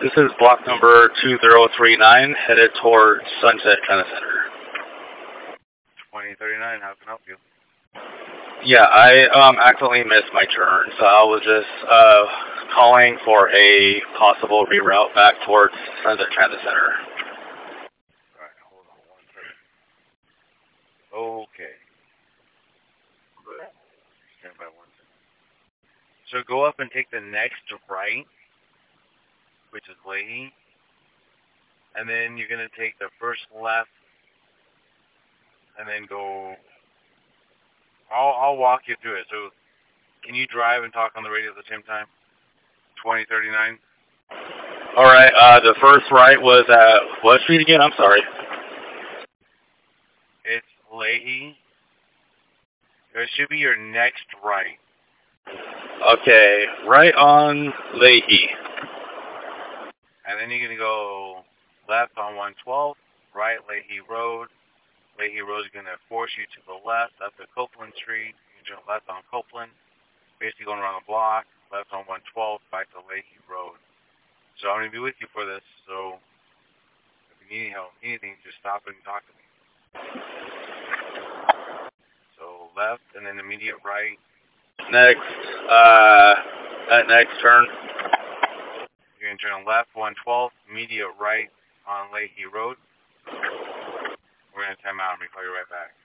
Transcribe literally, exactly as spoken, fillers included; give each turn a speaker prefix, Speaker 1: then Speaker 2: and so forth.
Speaker 1: This is block number two zero three nine, headed towards Sunset Tennis Center.
Speaker 2: twenty thirty-nine, how can I help you?
Speaker 1: Yeah, I um, accidentally missed my turn, so I was just uh, calling for a possible reroute back towards Sunset Transit Center.
Speaker 2: Alright, hold on one second. Okay. Stand by one second. So go up and take the next right, which is Leahy. And then you're going to take the first left, and then go... I'll, I'll walk you through it. So can you drive and talk on the radio at the same time? twenty thirty-nine.
Speaker 1: All right. Uh, the first right was at what street again? I'm sorry.
Speaker 2: It's Leahy. It should be your next right.
Speaker 1: Okay, right on Leahy.
Speaker 2: And then you're going to go left on one twelve, right Leahy Road. Leahy Road is going to force you to the left up to Copeland Street. You jump left on Copeland, basically going around the block, left on one twelve, back to Leahy Road. So I'm going to be with you for this, so if you need help, anything, just stop and talk to me. So left and then immediate right.
Speaker 1: Next, uh, at next turn.
Speaker 2: You're going to turn left one twelve, immediate right on Leahy Road. We're going to time out and we call you right back.